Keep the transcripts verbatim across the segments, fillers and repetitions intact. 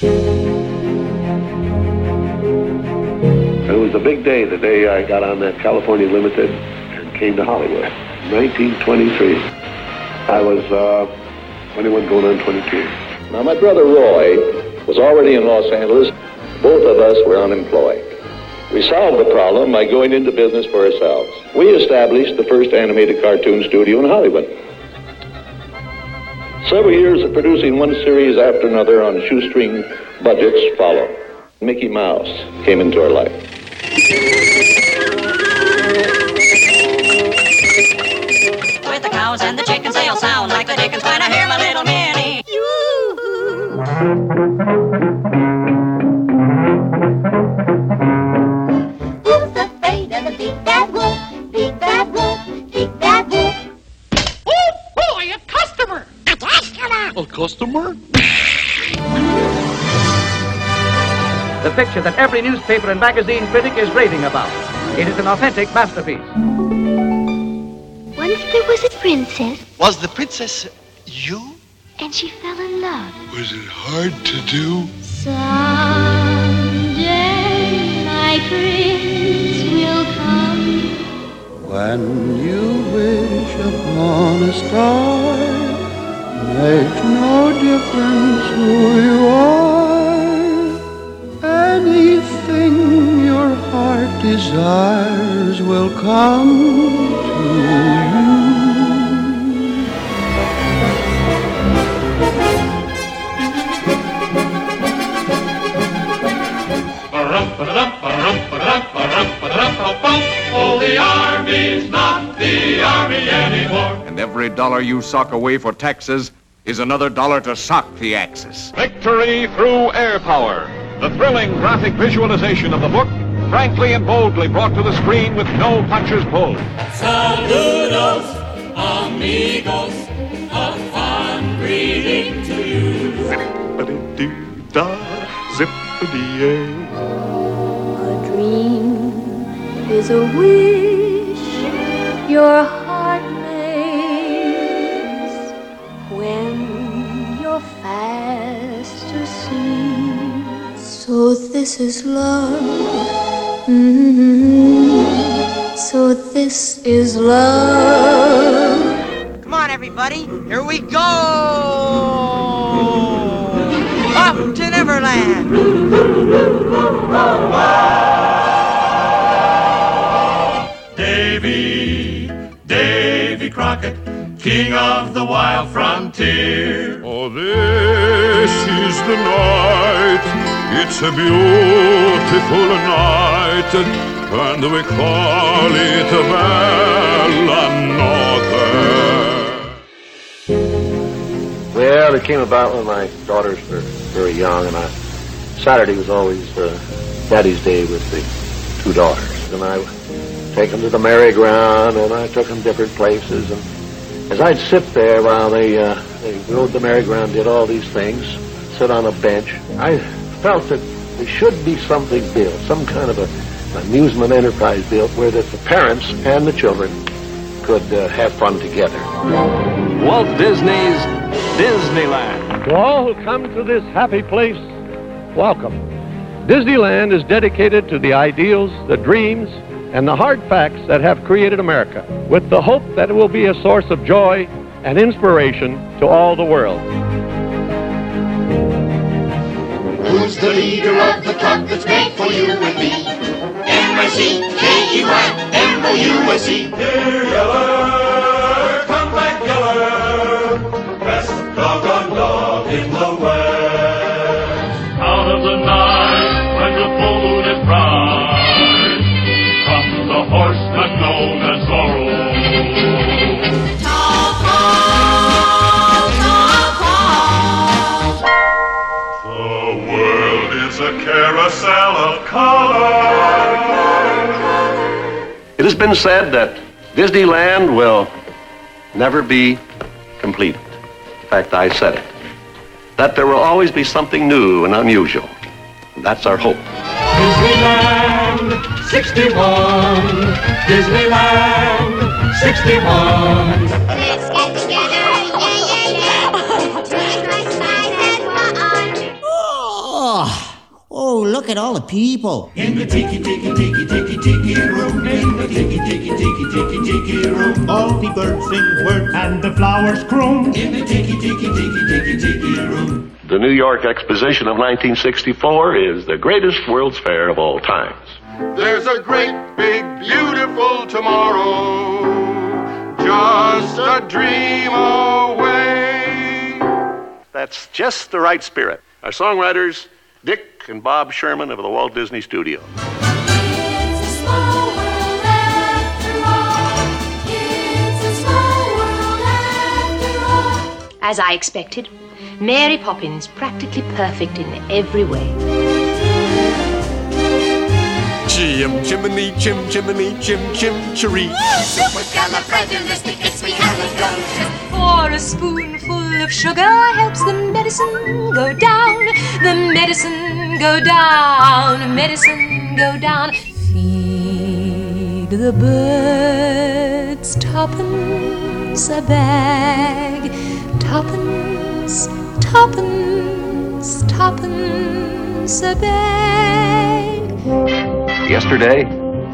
It was the big day, the day I got on that California Limited and came to Hollywood. nineteen twenty-three. I was uh, twenty-one going on twenty-two. Now, my brother Roy was already in Los Angeles. Both of us were unemployed. We solved the problem by going into business for ourselves. We established the first animated cartoon studio in Hollywood. Several years of producing one series after another on shoestring budgets followed. Mickey Mouse came into our life. With the cows and the chickens, they'll sound like the dickens when I hear my little Minnie. Who's afraid of the big bad wolf? Big bad wolf, big bad wolf. Oh boy, a customer! A customer! A customer? The picture that every newspaper and magazine critic is raving about. It is an authentic masterpiece. Once there was a princess, Was the princess you? and she fell in love. Was it hard to do? Someday my prince will come. When you wish upon a star, makes no difference who you are. Anything your heart desires will come to you. Oh, the Army's not the Army anymore. And every dollar you sock away for taxes is another dollar to sock the Axis. Victory through air power. The thrilling graphic visualization of the book, frankly and boldly brought to the screen with no punches pulled. Saludos, amigos, a fond greeting to you. Zippity-dee-da, zippity-yay. A dream is a wish your heart makes when you're fast asleep. So this is love. Mm-hmm. So this is love. Come on, everybody. Here we go. Up to Neverland. Davy, Davy Crockett, king of the wild frontier. Oh, this is the night. It's a beautiful night, and we call it a Bella Notte. Well, it came about when my daughters were very young, and I, Saturday was always uh, Daddy's Day with the two daughters. And I would take them to the merry-go-round, and I took them different places. And as I'd sit there while they, uh, they rode the merry-go-round, did all these things, sit on a bench, I felt that there should be something built, some kind of a, an amusement enterprise built where that the parents and the children could uh, have fun together. Walt Disney's Disneyland. To all who come to this happy place, welcome. Disneyland is dedicated to the ideals, the dreams, and the hard facts that have created America, with the hope that it will be a source of joy and inspiration to all the world. Who's the leader of the club that's made for you and me? M I C K E Y M O U S E. Dear Yeller, come back Yeller, best doggone dog in the West. Out of the night when the full moon is bright, comes the horseman known as Zorro. A carousel of color. It has been said that Disneyland will never be completed. In fact, I said it. That there will always be something new and unusual. And that's our hope. Disneyland sixty-one. Disneyland sixty-one. Let's get together, yeah, yeah, yeah. Just like my head were on. look at all the people. In the tiki tiki tiki tiki tiki room, in the tiki tiki tiki tiki tiki room, all the birds sing word and the flowers croon. In the tiki tiki tiki tiki tiki room. The New York Exposition of nineteen sixty-four is the greatest World's Fair of all times. There's a great, big, beautiful tomorrow, just a dream away. That's just the right spirit. Our songwriters, Dick and Bob Sherman of the Walt Disney Studio. As I expected, Mary Poppins practically perfect in every way. Chim chimney, chim chimney, chim chim cheree. Supercalifragilisticexpialidocious. For a spoonful of sugar helps the medicine go down. The medicine go down. Medicine go down. Feed the birds tuppence a bag. Tuppence, tuppence, tuppence a bag. Yesterday,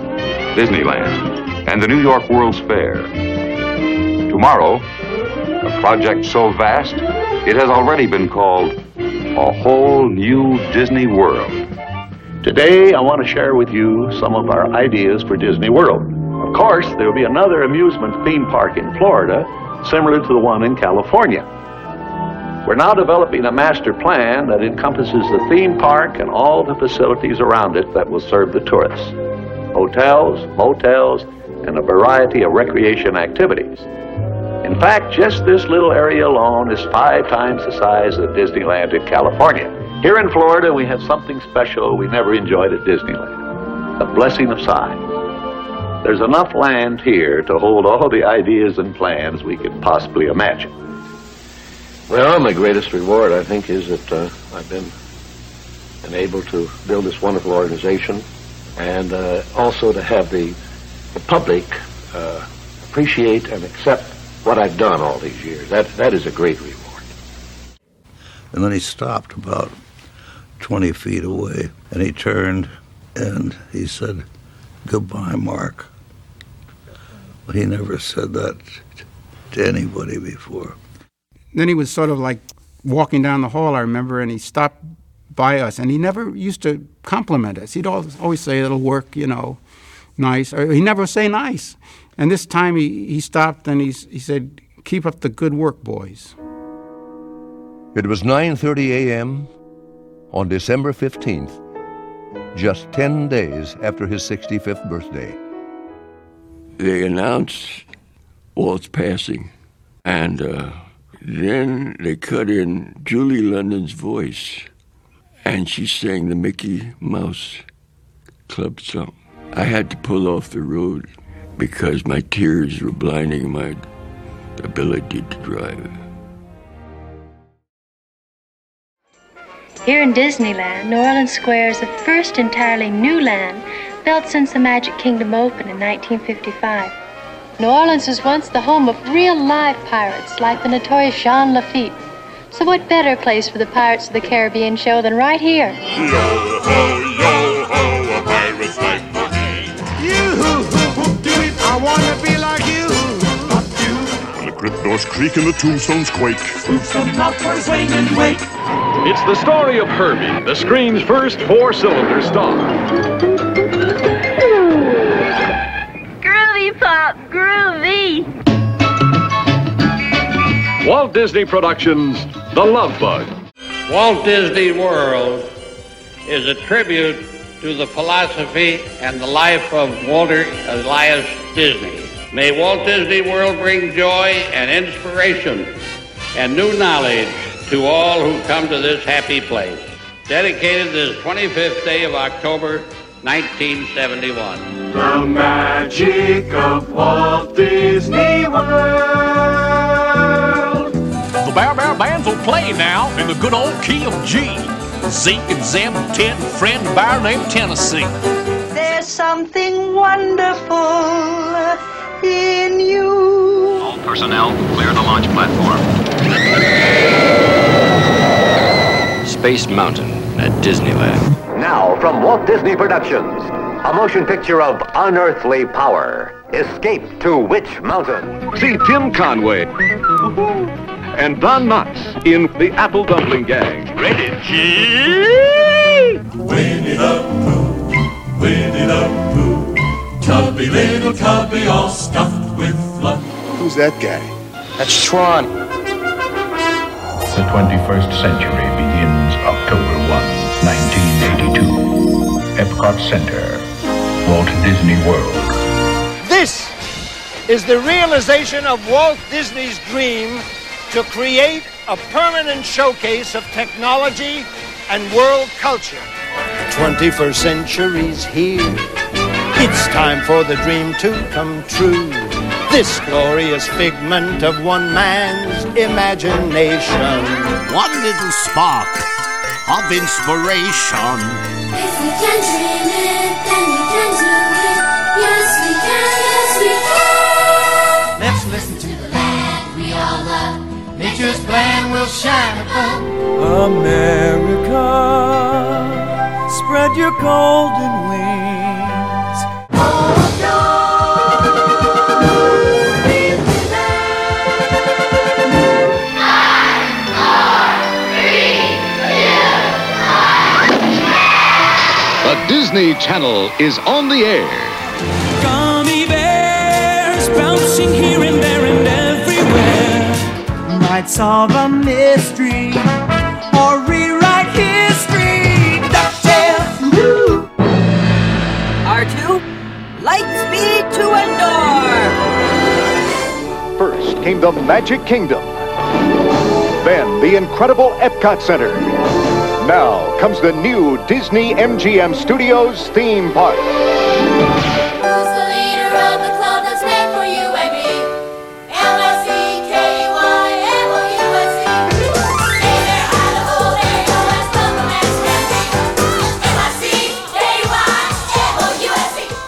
Disneyland and the New York World's Fair. Tomorrow, a project so vast, it has already been called a whole new Disney World. Today, I want to share with you some of our ideas for Disney World. Of course, there will be another amusement theme park in Florida, similar to the one in California. We're now developing a master plan that encompasses the theme park and all the facilities around it that will serve the tourists. Hotels, motels, and a variety of recreation activities. In fact, just this little area alone is five times the size of Disneyland in California. Here in Florida, we have something special we never enjoyed at Disneyland, the blessing of size. There's enough land here to hold all the ideas and plans we could possibly imagine. Well, my greatest reward, I think, is that uh, I've been, been able to build this wonderful organization and uh, also to have the, the public uh, appreciate and accept what I've done all these years. That, that is a great reward. And then he stopped about twenty feet away, and he turned and he said, "Goodbye, Mark." Well, he never said that to anybody before. Then he was sort of like walking down the hall, I remember, and he stopped by us, and he never used to compliment us. He'd always, always say, "It'll work, you know, nice." Or he never say nice. And this time he, he stopped and he, he said, "Keep up the good work, boys." It was nine thirty a.m. on December fifteenth, just ten days after his sixty-fifth birthday. They announced Walt's passing, and uh, then they cut in Julie London's voice, and she sang the Mickey Mouse Club song. I had to pull off the road because my tears were blinding my ability to drive. Here in Disneyland, New Orleans Square is the first entirely new land built since the Magic Kingdom opened in nineteen fifty-five. New Orleans was once the home of real live pirates like the notorious Jean Lafitte. So what better place for the Pirates of the Caribbean show than right here? Yo-ho, yo-ho, a pirate's life for me. You-hoo-hoo-do-it, I wanna be like you. When the crypt doors creak and the tombstones quake. Tombstones knock for a swing and wake. It's the story of Herbie, the screen's first four-cylinder star. Groovy, Pop, groovy. Walt Disney Productions, The Love Bug. Walt Disney World is a tribute to the philosophy and the life of Walter Elias Disney. May Walt Disney World bring joy and inspiration and new knowledge to all who come to this happy place. Dedicated this twenty-fifth day of October, nineteen seventy-one. The magic of Walt Disney World. The Bear Bear Bands will play now in the good old key of G. Zeke and Zeb and Ted and Fred and a bear named Tennessee. There's something wonderful in you. All personnel, clear the launch platform. Space Mountain, at Disneyland. Now, from Walt Disney Productions, a motion picture of unearthly power. Escape to Witch Mountain. See Tim Conway and Don Knotts in the Apple Dumpling Gang. Ready, G? Winnie the Pooh, Winnie the Pooh, chubby little cubby all stuffed with fluff. Who's that guy? That's Tron. The twenty-first century begins October first, nineteen eighty-two. Epcot Center, Walt Disney World. This is the realization of Walt Disney's dream to create a permanent showcase of technology and world culture. twenty-first century's here. It's time for the dream to come true. This glorious figment of one man's imagination. One little spark of inspiration. If we can dream it, then we can do it. Yes, we can, yes, we can. Let's listen to the land we all love. Nature's plan will shine above. America, spread your golden wings. Oh, God. The Disney Channel is on the air. Gummy bears bouncing here and there and everywhere. Might solve a mystery or rewrite history. DuckTales. Woo! R two, light speed to Endor. First came the Magic Kingdom. Then the incredible Epcot Center. Now comes the new Disney M G M Studios theme park. Who's the leader of the club that's made for you and me? L S E K Y M O U S E. Hey there, Idaho, there you go, as Club Romance can be. M I C K Y M O U S E.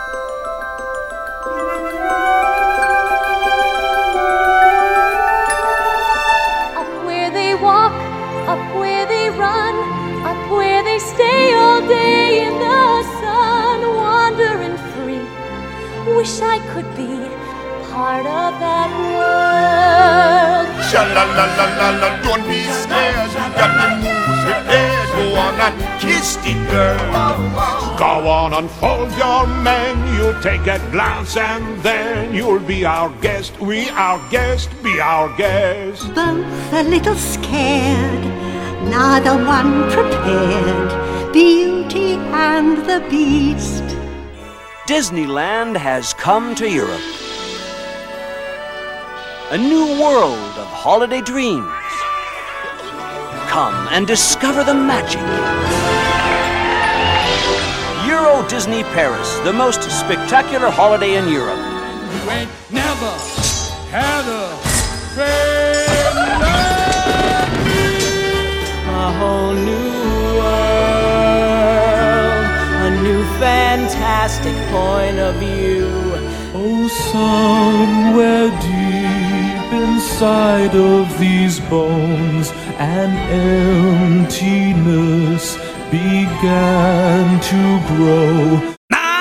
Up where they walk, up where they run, up where they stay all day in the sun, wandering free. Wish I could be part of that world. Sha-la-la-la-la-la, don't be scared. You got the moves prepared. Go on and kiss the girl. Go on, unfold your menu, take a glance, and then you'll be our guest. We, our guest, be our guest. Both a little scared, neither one prepared. Beauty and the Beast. Disneyland has come to Europe. A new world of holiday dreams. Come and discover the magic. Euro Disney Paris, the most spectacular holiday in Europe. You ain't never had a friend like me. A whole new world, a new fantastic point of view. Oh, somewhere deep inside of these bones, an emptiness began to grow.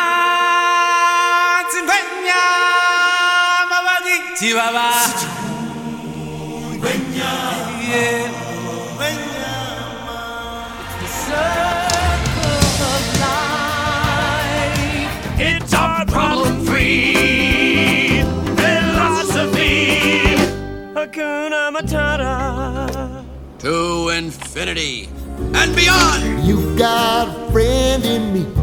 It's our problem-free philosophy. Hakuna Matata. To infinity and beyond. You've got a friend in me.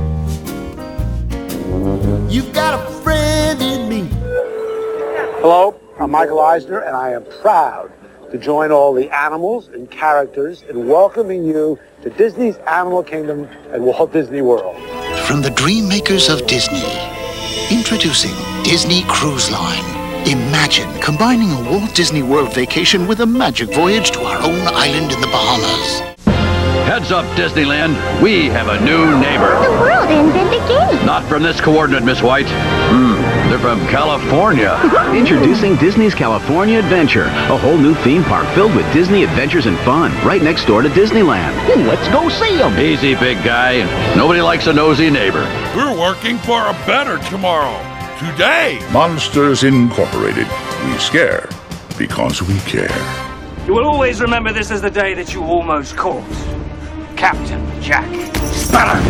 You've got a friend in me. Hello, I'm Michael Eisner, and I am proud to join all the animals and characters in welcoming you to Disney's Animal Kingdom at Walt Disney World. From the dream makers of Disney, introducing Disney Cruise Line. Imagine combining a Walt Disney World vacation with a magic voyage to our own island in the Bahamas. Heads up, Disneyland. We have a new neighbor. The world ends in the game. Not from this coordinate, Miss White. Hmm, they're from California. Introducing Disney's California Adventure, a whole new theme park filled with Disney adventures and fun, right next door to Disneyland. Let's go see them. Easy, big guy. Nobody likes a nosy neighbor. We're working for a better tomorrow. Today. Monsters Incorporated. We scare because we care. You will always remember this as the day that you almost caught Captain Jack Sparrow.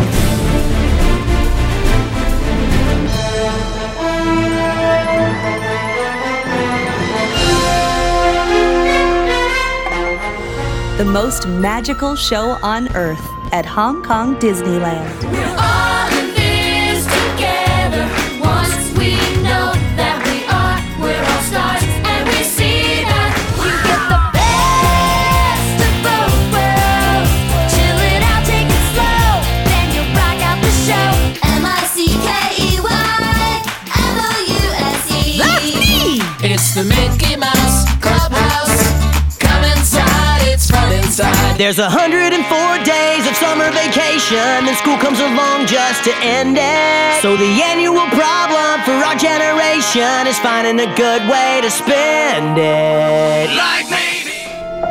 The most magical show on Earth at Hong Kong Disneyland. We're all in this together. Once we know that we are, we're all stars, and we see that we get the best of both worlds. Chill it out, take it slow, then you rock out the show. M I C K E Y M O U S E. That's me! It's the Mickey Mouse Clubhouse. Come inside, it's fun inside. There's a hundred and four days of summer vacation, and school comes along just to end it. So the annual problem for our generation is finding a good way to spend it. Like maybe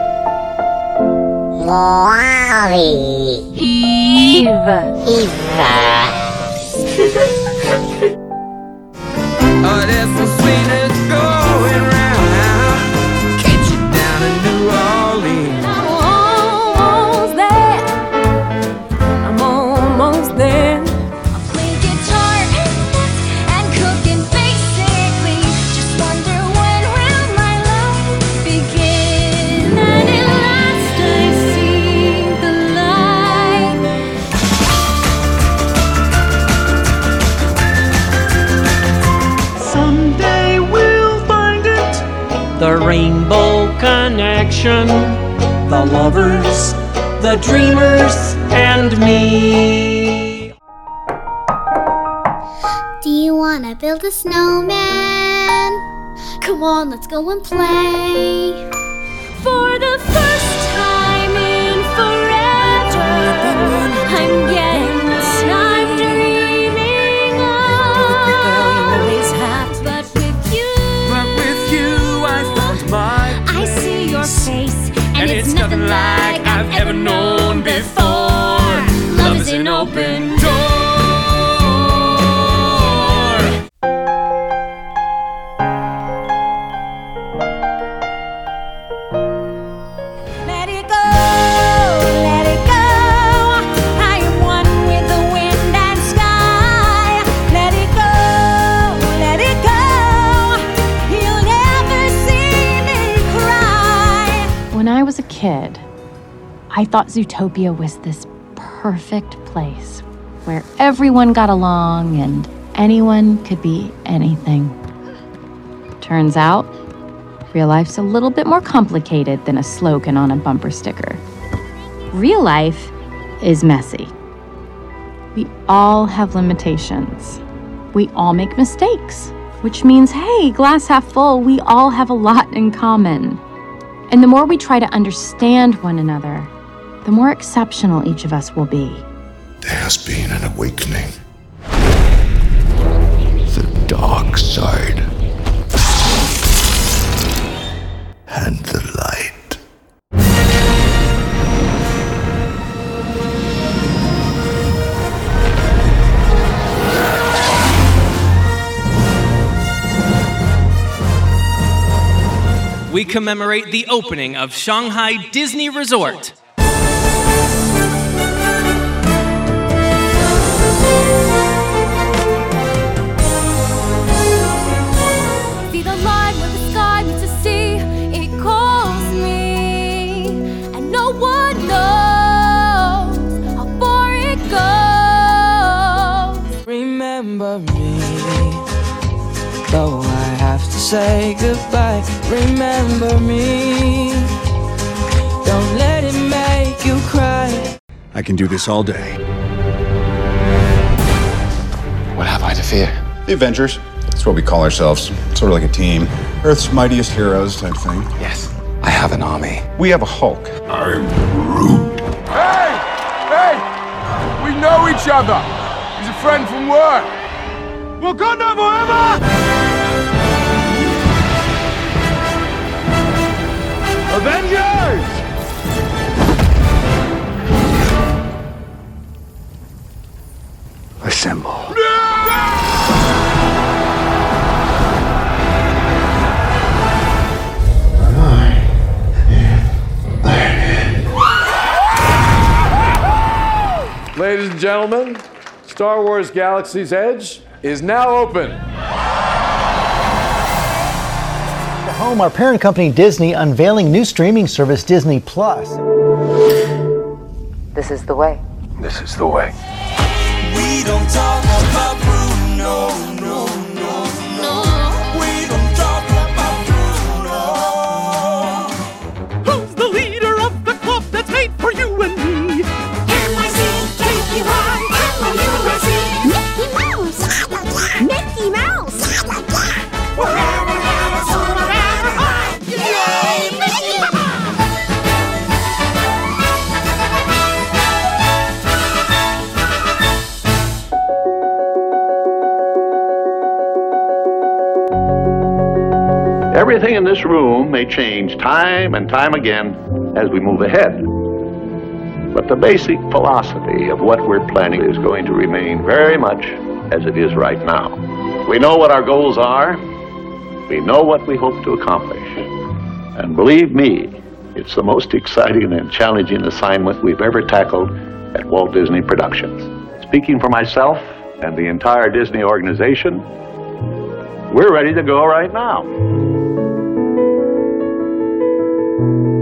Wally. Eva. Eva. Oh, there's some sweetness going round. Catch you down in New Orleans. I'm almost there. I'm almost there. I'm playing guitar and cooking basically. Just wonder when will my love begin? And at last I see the light. Someday we'll find it. The rainbow connection, the lovers, the dreamers, and me. Do you wanna build a snowman? Come on, let's go and play. For the first time in forever, I'm getting what I'm dreaming of. But with you, But with you, I found my I see your face, and, And it's nothing like I've ever known before. Love is an open door. Let it go, let it go. I am one with the wind and sky. Let it go, let it go. You'll never see me cry. When I was a kid, I thought Zootopia was this perfect place where everyone got along and anyone could be anything. Turns out, real life's a little bit more complicated than a slogan on a bumper sticker. Real life is messy. We all have limitations. We all make mistakes, which means, hey, glass half full, we all have a lot in common. And the more we try to understand one another, the more exceptional each of us will be. There has been an awakening. The dark side. And the light. We commemorate the opening of Shanghai Disney Resort. See the line where the sky meets the sea. It calls me, and no one knows how far it goes. Remember me, though I have to say goodbye. Remember me, don't let it make you cry. I can do this all day. What have I to fear? The Avengers. That's what we call ourselves. Sort of like a team. Earth's mightiest heroes type thing. Yes, I have an army. We have a Hulk. I'm Groot. Hey! know each other. He's a friend from work. Wakanda forever! Avengers! Assemble. Ladies and gentlemen, Star Wars Galaxy's Edge is now open. At home, our parent company Disney unveiling new streaming service Disney Plus. This is the way. This is the way. We don't talk about Bruno, no, no, no. We don't talk about Bruno. Who's the leader of the club that's made for you and me? M I C K E Y M O U S E. Mickey Mouse. Mickey Mouse. Wherever, ever, soon, ever, high. Yay, Mickey Mouse. Everything in this room may change time and time again as we move ahead. But the basic philosophy of what we're planning is going to remain very much as it is right now. We know what our goals are. We know what we hope to accomplish. And believe me, it's the most exciting and challenging assignment we've ever tackled at Walt Disney Productions. Speaking for myself and the entire Disney organization, we're ready to go right now.